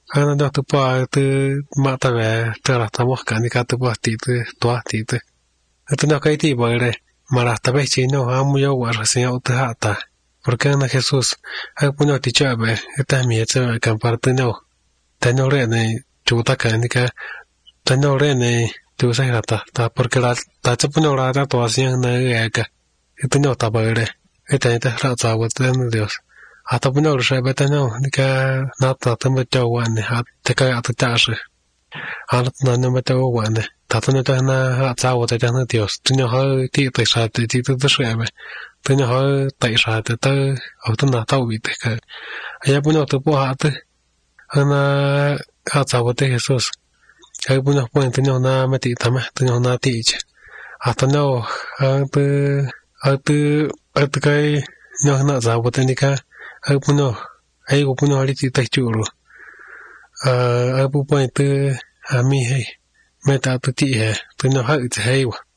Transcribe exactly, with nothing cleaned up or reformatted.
Ana do tu pa tu mata ve tu la ta mosca ni ka tu pa ti tu to ti tu. Tu no kai ti ba re mara ta ve chi no ha mu yo wa ra se o ta ta. Porque ana Jesús ha puno ti cha be ta mi cha kan par tu no. Ta no re ne chu ta ka ni ka ta no re ne tu sa ra ta ta porque la ta cha puno ra ta to asian na e ka. Tu no ta ba re. Eta ta ra cha wa ta no Dios. Hata puno ra ba ta no ni ka na ta ta ma cha wa ne ha ta ka ta ta shi. Ha na no ma ta wa ne. Ta ta no ta na ha cha wa ta ta no Dios. Tu no ha ti ta sa ti ti tu ta shi ba. Tu no ha ta sa ta ta au ta na ta wi ta ka. Aya puno tu po ha ta. Ana ha cha wa ta Jesus. Ai puno po tu no na ma ti ta ma tu no na ti che. Hata no ha tu ha tu ha tu kai no na cha wa ta ni ka. Ai puno ai ko puno ali ti ta chu ru. Uh, ai pu point tu a mi hai me ta tu ti he tu no ha ti hai wa